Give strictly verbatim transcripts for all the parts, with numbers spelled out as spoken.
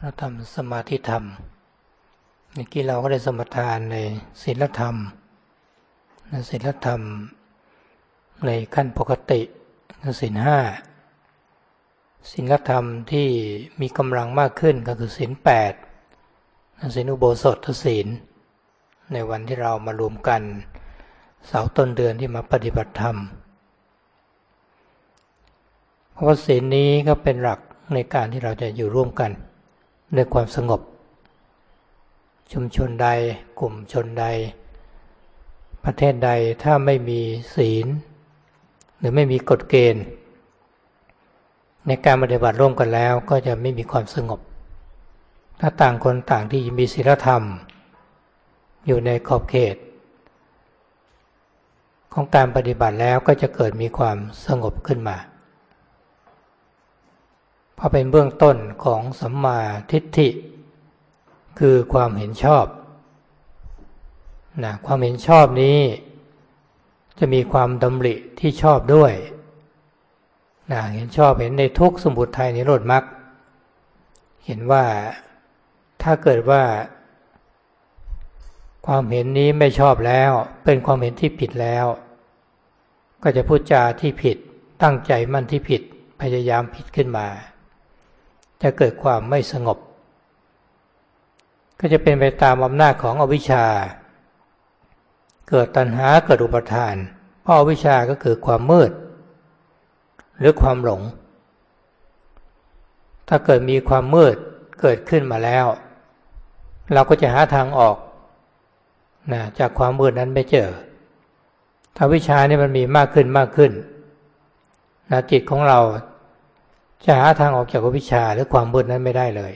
เราทำสมาธิธรรมเมื่อกี้เราก็ได้สมทานในศีลธรรมศีลธรรมในขั้นปกติคือศีลห้าศีลธรรมที่มีกำลังมากขึ้นก็คือศีลแปดศีลอุโบสถศีลในวันที่เรามารวมกันเสาร์ต้นเดือนที่มาปฏิบัติธรรมเพราะว่าศีลนี้ก็เป็นหลักในการที่เราจะอยู่ร่วมกันในความสงบชุมชนใดกลุ่มชนใดประเทศใดถ้าไม่มีศีลหรือไม่มีกฎเกณฑ์ในการปฏิบัติร่วมกันแล้วก็จะไม่มีความสงบถ้าต่างคนต่างที่มีศีลธรรมอยู่ในขอบเขตของการปฏิบัติแล้วก็จะเกิดมีความสงบขึ้นมาเพราะเป็นเบื้องต้นของสัมมาทิฏฐิคือความเห็นชอบนะความเห็นชอบนี้จะมีความดำริที่ชอบด้วยนะเห็นชอบเห็นในทุกข์สมุทัยนิโรธมรรคเห็นว่าถ้าเกิดว่าความเห็นนี้ไม่ชอบแล้วเป็นความเห็นที่ผิดแล้วก็จะพูดจาที่ผิดตั้งใจมั่นที่ผิดพยายามผิดขึ้นมาจะเกิดความไม่สงบก็จะเป็นไปตามอำนาจของอวิชชาเกิดตัณหาเกิดอุปาทานเพราะอวิชชาก็คือความมืดหรือความหลงถ้าเกิดมีความมืดเกิดขึ้นมาแล้วเราก็จะหาทางออกนะจากความมืดนั้นไม่เจอถ้าวิชานี่มันมีมากขึ้นมากขึ้นนะจิตของเราจะหาทางออกจากอวิชชาหรือความมืดนั้นไม่ได้เลย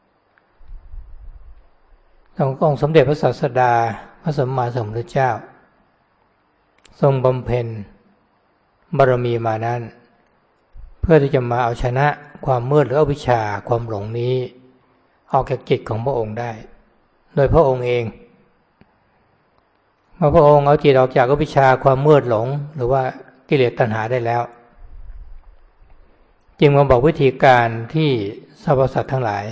องค์สมเด็จพระศาสดาพระสัมมาสัมพุทธเจ้าทรงบำเพ็ญบารมีมานั้นเพื่อที่จะมาเอาชนะความมืดหรืออวิชชาความหลงนี้ออกจากจิตของพระองค์ได้โดยพระองค์เองเมื่อพระองค์เอาจิตออกจากอวิชชาความมืดหลงหรือว่ากิเลสตัณหาได้แล้วจึงมาบอกวิธีการที่สรรพสัตว์ทั้งหลาย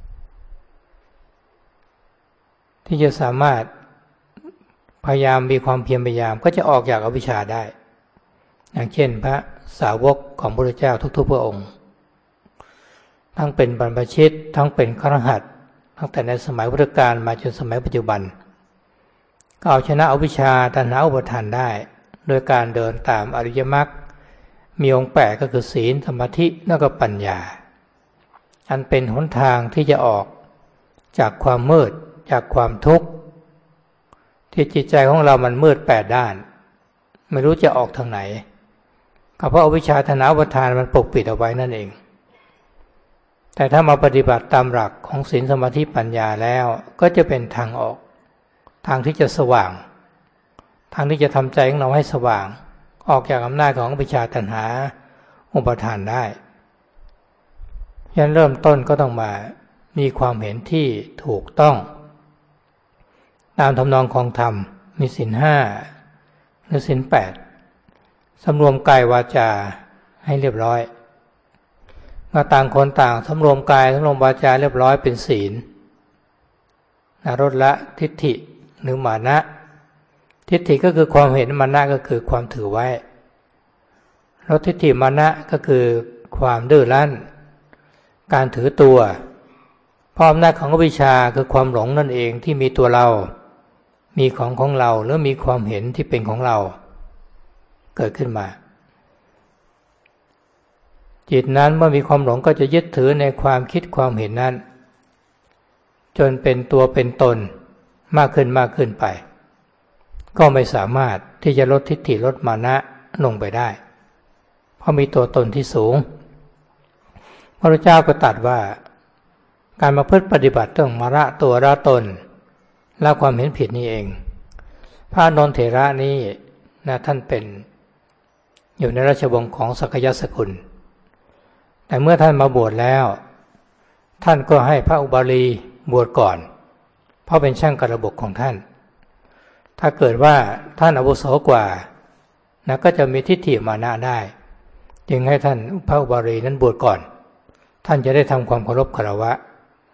ที่จะสามารถพยายามมีความเพียรพยายามก็จะออกจากอวิชชาได้อย่างเช่นพระสาวกของพระพุทธเจ้าทุกๆพระองค์ทั้งเป็นบรรพชิตทั้งเป็นฆราวาสตั้งแต่ในสมัยพุทธกาลมาจนสมัยปัจจุบันก็เอาชนะอวิชชาตัณหาอุปาทานได้โดยการเดินตามอริยมรรคมีองค์แปดก็คือศีลสมาธิแล้วก็ปัญญาอันเป็นหนทางที่จะออกจากความมืดจากความทุกข์ที่จิตใจของเรามันมืดแปดด้านไม่รู้จะออกทางไหนก็เพราะอวิชชาตัณหาอุปาทานมันปกปิดเอาไว้นั่นเองแต่ถ้ามาปฏิบัติตามหลักของศีลสมาธิปัญญาแล้วก็จะเป็นทางออกทางที่จะสว่างทางที่จะทำใจของเราให้สว่างออกจากอำนาจของอวิชชาตัณหาอุปาทานได้ยันเริ่มต้นก็ต้องมามีความเห็นที่ถูกต้องตามทำนองของธรรมมีศีลห้าหรือศีลแปดสำรวมกายวาจาให้เรียบร้อยมาต่างคนต่างสำรวมกายสำรวมวาจาเรียบร้อยเป็นศีลลดละทิฏฐิหรือมานะทิฏฐิก็คือความเห็นมานะก็คือความถือไว้ลดทิฏฐิมานะก็คือความดื้อรั้นการถือตัวเพราะอำนาจของอวิชชาคือความหลงนั่นเองที่มีตัวเรามีของของเราหรือมีความเห็นที่เป็นของเราเกิดขึ้นมาจิตนั้นเมื่อมีความหลงก็จะยึดถือในความคิดความเห็นนั้นจนเป็นตัวเป็นตนมากขึ้นมากขึ้นไปก็ไม่สามารถที่จะลดทิฏฐิลดมานะลงไปได้เพราะมีตัวตนที่สูงพระพุทธเจ้าก็ตรัสว่าการมาพึ่งปฏิบัติต้องมาละตัวละตนละความเห็นผิดนี่เองพระนนเถระนี้นะท่านเป็นอยู่ในราชวงศ์ของสักยสกุลแต่เมื่อท่านมาบวชแล้วท่านก็ให้พระอุบาลีบวชก่อนเพราะเป็นช่างกระบกของท่านถ้าเกิดว่าท่านอาวุโสกว่านะก็จะมีทิฏฐิมานะได้จึงให้ท่านพระอุบาลีนั้นบวชก่อนท่านจะได้ทำความเคารพคารวะ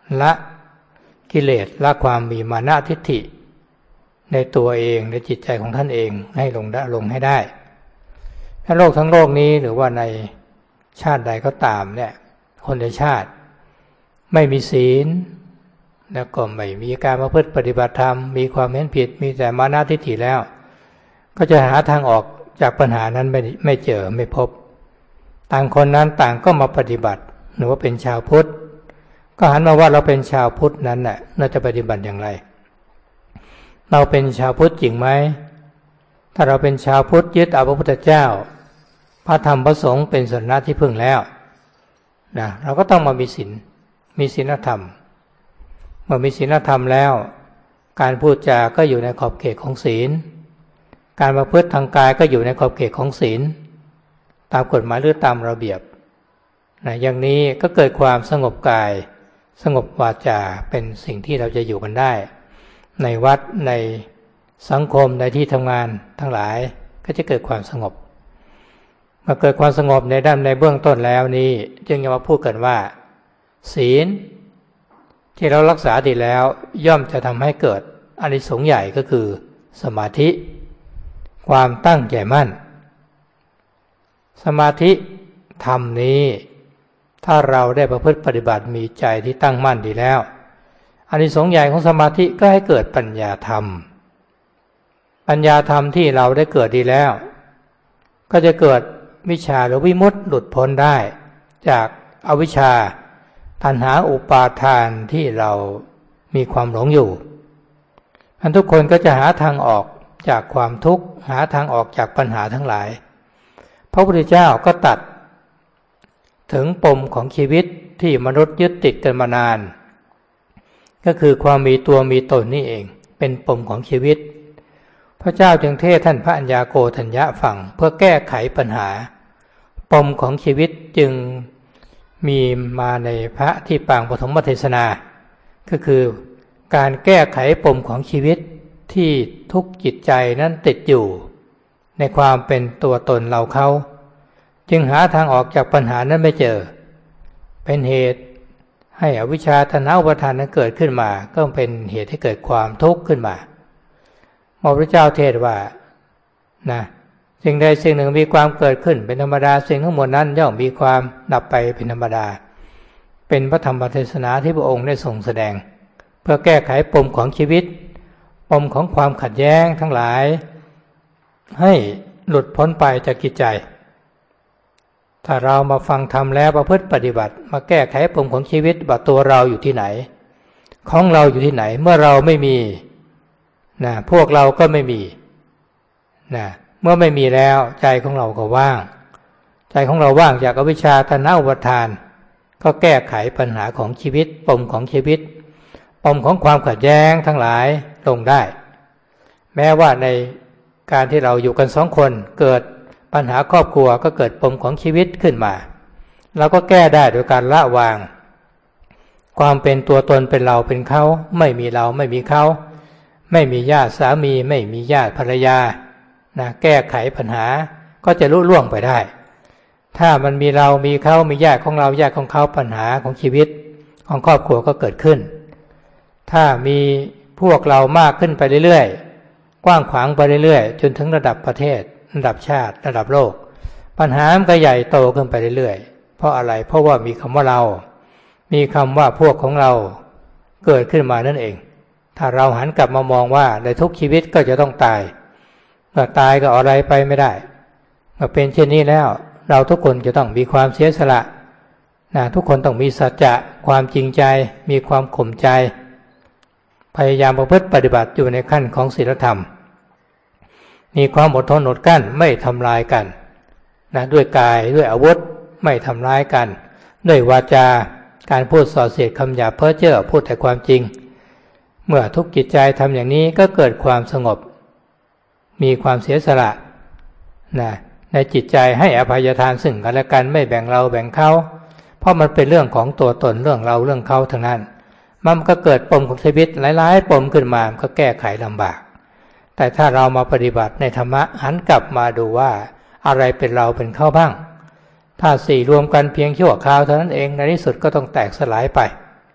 ละกิเลสละความมีมานะทิฏฐิในตัวเองในจิตใจของท่านเองให้ลงได้ลงให้ได้ถ้าโลกทั้งโลกนี้หรือว่าในชาติใดก็ตามเนี่ยคนในชาติไม่มีศีลแล้วก็ไม่มีการประพฤติปฏิบัติธรรมมีความเห็นผิดมีแต่มานะทิฏฐิแล้วก็จะหาทางออกจากปัญหานั้นไม่ไม่เจอไม่พบต่างคนนั้นต่างก็มาปฏิบัติหรือว่าเป็นชาวพุทธก็หันมาว่าเราเป็นชาวพุทธนั้นน่ะเราจะปฏิบัติอย่างไรเราเป็นชาวพุทธจริงไหมถ้าเราเป็นชาวพุทธยึดเอาพระพุทธเจ้าพระธรรมพระสงฆ์เป็นสรณะที่พึ่งแล้วนะเราก็ต้องมามีศีลมีศีลธรรมเมื่อมีศีลธรรมแล้วการพูดจาก็อยู่ในขอบเขตของศีลการประพฤติทางกายก็อยู่ในขอบเขตของศีลตามกฎหมายหรือตามระเบียบนะอย่างนี้ก็เกิดความสงบกายสงบวาจาเป็นสิ่งที่เราจะอยู่กันได้ในวัดในสังคมในที่ทำงานทั้งหลายก็จะเกิดความสงบเมื่อเกิดความสงบในด้านในเบื้องต้นแล้วนี้จึงจะมาพูดกันว่าศีลที่เรารักษาดีแล้วย่อมจะทำให้เกิดอานิสงส์ใหญ่ก็คือสมาธิความตั้งใจมั่นสมาธิธรรมนี้ถ้าเราได้ประพฤติปฏิบัติมีใจที่ตั้งมั่นดีแล้วอานิสงส์ใหญ่ของสมาธิก็ให้เกิดปัญญาธรรมปัญญาธรรมที่เราได้เกิดดีแล้วก็จะเกิดวิชาหรือวิมุตติหลุดพ้นได้จากอวิชชาตัณหาอุปาทานที่เรามีความหลงอยู่ท่านทุกคนก็จะหาทางออกจากความทุกข์หาทางออกจากปัญหาทั้งหลายพระพุทธเจ้าก็ตัดถึงปมของชีวิตที่มนุษย์ยึดติดกันมานานก็คือความมีตัวมีตนนี่เองเป็นปมของชีวิตพระเจ้าจึงเทศท่านพระอัญญาโกณฑัญญะฟังเพื่อแก้ไขปัญหาปมของชีวิตจึงมีมาในพระที่ปางปฐมเทศนาก็คือการแก้ไขปมของชีวิตที่ทุกจิตใจนั้นติดอยู่ในความเป็นตัวตนเราเขาจึงหาทางออกจากปัญหานั้นไม่เจอเป็นเหตุให้อวิชชาตัณหาอุปาทานนั้นเกิดขึ้นมาก็เป็นเหตุให้เกิดความทุกข์ขึ้นมาพระพุทธเจ้าเทศว่านะสิ่งใดสิ่งหนึ่งมีความเกิดขึ้นเป็นธรรมดาสิ่งทั้งหมดนั้นย่อมมีความดับไปเป็นธรรมดาเป็นพระธรรมเทศนาที่พระองค์ได้ทรงแสดงเพื่อแก้ไขปมของชีวิตปมของความขัดแย้งทั้งหลายให้หลุดพ้นไปจากจิตใจถ้าเรามาฟังธรรมแล้วประพฤติปฏิบัติมาแก้ไขปมของชีวิตว่าตัวเราอยู่ที่ไหนของเราอยู่ที่ไหนเมื่อเราไม่มีนะพวกเราก็ไม่มีนะเมื่อไม่มีแล้วใจของเราก็ว่างใจของเราว่างจากอวิชชาตัณหาอุปาทานก็แก้ไขปัญหาของชีวิตปมของชีวิตปมของความขัดแย้งทั้งหลายลงได้แม้ว่าในการที่เราอยู่กันสองคนเกิดปัญหาครอบครัวก็เกิดปมของชีวิตขึ้นมาเราก็แก้ได้โดยการละวางความเป็นตัวตนเป็นเราเป็นเขาไม่มีเราไม่มีเขาไม่มีญาติสามีไม่มีญาติภรรยานะแก้ไขปัญหาก็จะลุล่วงไปได้ถ้ามันมีเรามีเขามีญาติของเราญาติของเขาปัญหาของชีวิตของครอบครัวก็เกิดขึ้นถ้ามีพวกเรามากขึ้นไปเรื่อยๆกว้างขวางไปเรื่อยๆจนถึงระดับประเทศระดับชาติระดับโลกปัญหามันก็ใหญ่โตขึ้นไปเรื่อยๆเพราะอะไรเพราะว่ามีคำว่าเรามีคำว่าพวกของเราเกิดขึ้นมานั่นเองถ้าเราหันกลับมามองว่าในทุกชีวิตก็จะต้องตายเมื่อตายก็อะไรไปไม่ได้เมื่อเป็นเช่นนี้แล้วเราทุกคนจะต้องมีความเสียสละนะทุกคนต้องมีสัจจะความจริงใจมีความข่มใจพยายามประพฤติปฏิบัติอยู่ในขั้นของศีลธรรมมีความอดทนอดกลั้นไม่ทำลายกันนะด้วยกายด้วยอาวุธไม่ทำร้ายกันด้วยวาจาการพูดส่อเสียดคำหยาบเพ้อเจ้อพูดแต่ความจริงเมื่อทุกจิตใจทำอย่างนี้ก็เกิดความสงบมีความเสียสละนะในจิตใจให้อภัยทานซึ่งกันและกันไม่แบ่งเราแบ่งเขาเพราะมันเป็นเรื่องของตัวตนเรื่องเราเรื่องเขาทั้งนั้นมันก็เกิดปมของชีวิตหลายๆปมขึ้นมามันก็แก้ไขลำบากแต่ถ้าเรามาปฏิบัติในธรรมะหันกลับมาดูว่าอะไรเป็นเราเป็นเขาบ้างถ้าสี่รวมกันเพียงชั่วคราวเท่านั้นเองในที่สุดก็ต้องแตกสลายไป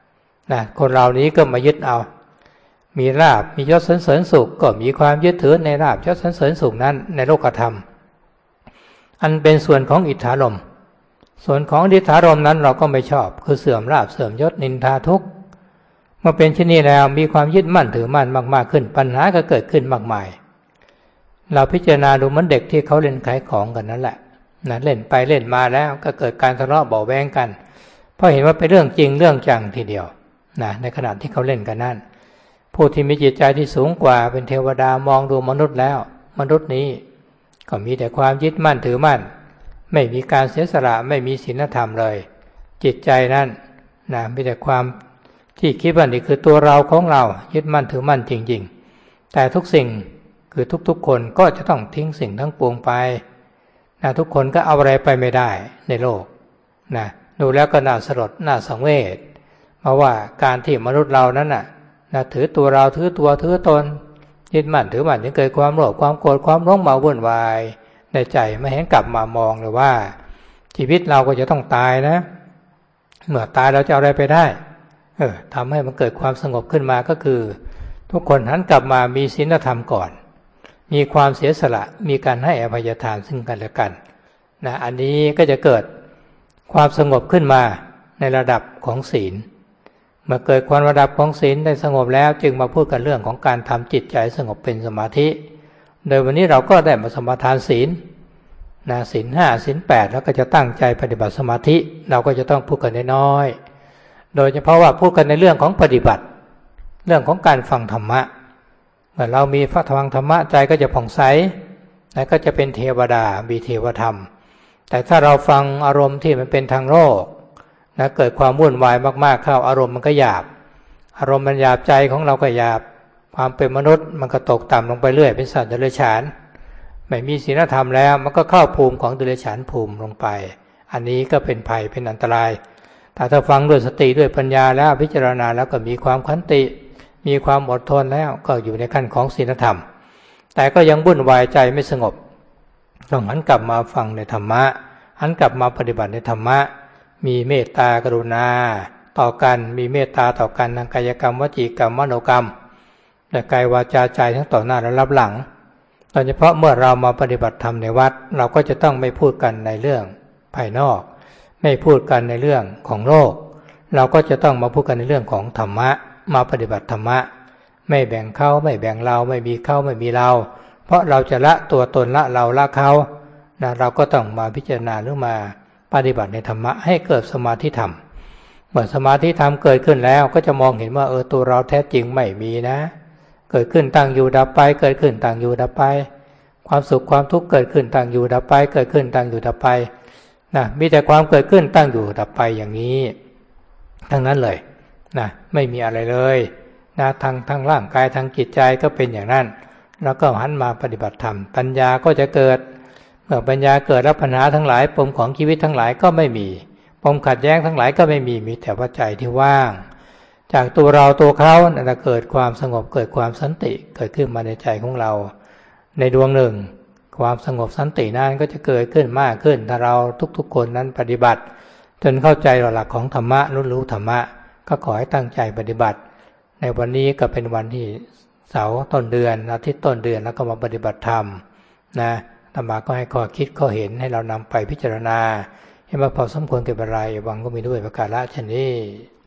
นะคนเรานี้ก็มายึดเอามีลาภมียศสรรเสริญสุขก็มีความยึดถือในลาภยศสรรเสริญสุขนั้นในโลกธรรมอันเป็นส่วนของอิทธารมณ์ส่วนของอิทธารมณ์นั้นเราก็ไม่ชอบคือเสื่อมลาภเสื่อมยศนินทาทุกข์เมื่อเป็นเช่นนี้แล้วมีความยึดมั่นถือมั่นมากๆขึ้นปัญหาก็เกิดขึ้นมากมายเราพิจารณาดูเหมือนเด็กที่เขาเล่นขายของกันนั่นแหละนะเล่นไปเล่นมาแล้วก็เกิดการทะเลาะเบาะแว้งกันเพราะเห็นว่าเป็นเรื่องจริงเรื่องจังทีเดียวนะในขณะที่เขาเล่นกันนั่นผู้ที่มีจิตใจที่สูงกว่าเป็นเทวดามองดูมนุษย์แล้วมนุษย์นี้ก็มีแต่ความยึดมั่นถือมั่นไม่มีการเสียสละไม่มีศีลธรรมเลยจิตใจนั้นนะมีแต่ความที่คิดว่านี่คือตัวเราของเรายึดมั่นถือมั่นจริงๆแต่ทุกสิ่งคือทุกๆคนก็จะต้องทิ้งสิ่งทั้งปวงไปนะทุกคนก็เอาอะไรไปไม่ได้ในโลกนะดูแล้วก็น่าสลดน่าสังเวชเพราะว่าการที่มนุษย์เรานั้นน่ะนะถือตัวเราถือตัวถือตนยึดมั่นถือมั่นจึงเกิดความโลภความโกรธความหลงเมาวุ่นวายในใจไม่เห็นกลับมามองเลยว่าชีวิตเราก็จะต้องตายนะเมื่อตายเราจะเอาอะไรไปได้เออทำให้มันเกิดความสงบขึ้นมาก็คือทุกคนหันกลับมามีศีลธรรมก่อนมีความเสียสละมีการให้อภัยทานซึ่งกันและกันนะอันนี้ก็จะเกิดความสงบขึ้นมาในระดับของศีลเมื่อเกิดความระดับของศีลได้สงบแล้วจึงมาพูดกันเรื่องของการทำจิตใจสงบเป็นสมาธิโดยวันนี้เราก็ได้มาสมาทานศีลนะศีลห้าศีลแปดแล้วก็จะตั้งใจปฏิบัติสมาธิเราก็จะต้องพูดกันน้อยๆโดยเฉพาะว่าพูดกันในเรื่องของปฏิบัติเรื่องของการฟังธรรมะเมื่อเรามีฟังธรรมะใจก็จะผ่องใสและก็จะเป็นเทวดามีเทวธรรมแต่ถ้าเราฟังอารมณ์ที่มันเป็นทางโลกนะเกิดความวุ่นวายมากๆเข้าอารมณ์มันก็หยาบอารมณ์มันหยาบใจของเราก็หยาบความเป็นมนุษย์มันก็ตกต่ำลงไปเรื่อยเป็นสัตว์เดรัจฉานไม่มีศีลธรรมแล้วมันก็เข้าภูมิของเดรัจฉานภูมิลงไปอันนี้ก็เป็นภัยเป็นอันตรายแต่ถ้าฟังด้วยสติด้วยปัญญาแล้วพิจารณาแล้วก็มีความขันติมีความอดทนแล้วก็อยู่ในขั้นของศีลธรรมแต่ก็ยังวุ่นวายใจไม่สงบต้องหันกลับมาฟังในธรรมะหันกลับมาปฏิบัติในธรรมะมีเมตตากรุณาต่อกันมีเมตตาต่อกันทางกายกรรมวจีกรรมมโนกรรมและกายวาจาใจทั้งต่อหน้าและรับหลังโดยเฉพาะเมื่อเรามาปฏิบัติธรรมในวัดเราก็จะต้องไม่พูดกันในเรื่องภายนอกไม่พูดกันในเรื่องของโลกเราก็จะต้องมาพูดกันในเรื่องของธรรมะมาปฏิบัติธรรมะไม่แบ่งเขาไม่แบ่งเราไม่มีเขาไม่มีเราเพราะเราจะละตัวตนละเราละเขานะเราก็ต้องมาพิจารณาหรือมาปฏิบัติในธรรมะให้เกิดสมาธิธรรมเมื่อสมาธิธรรมเกิดขึ้นแล้วก็จะมองเห็นว่าเออตัวเราแท้จริงไม่มีนะเกิดขึ้นตั้งอยู่ดับไปเกิดขึ้นตั้งอยู่ดับไปความสุขความทุกข์เกิดขึ้นตั้งอยู่ดับไปเกิดขึ้นตั้งอยู่ดับไปนะมีแต่ความเกิดขึ้นตั้งอยู่ดับไปอย่างนี้ทั้งนั้นเลยนะไม่มีอะไรเลยนะทางทางร่างกายทางจิตใจก็เป็นอย่างนั้นแล้วก็หันมาปฏิบัติธรรมปัญญาก็จะเกิดเมื่อปัญญาเกิดแล้วปัญหาทั้งหลายปมของชีวิตทั้งหลายก็ไม่มีปมขัดแย้งทั้งหลายก็ไม่มีมีแต่ว่าใจที่ว่างจากตัวเราตัวเขาจะเกิดความสงบเกิดความสันติเกิดขึ้นมาในใจของเราในดวงหนึ่งความสงบสันตินั้นก็จะเกิดขึ้นมากขึ้นถ้าเราทุกๆคนนั้นปฏิบัติจนเข้าใจหลักของธรรมะรู้รู้ธรรมะก็ขอให้ตั้งใจปฏิบัติในวันนี้ก็เป็นวันที่เสาร์ต้นเดือนอาทิตย์ต้นเดือนแล้วก็มาปฏิบัติธรรมนะธรรมะก็ให้ข้อคิดข้อเห็นให้เรานำไปพิจารณาให้มาพอสมควรแก่เวลาหวังก็มีด้วยประการละเช่นนี้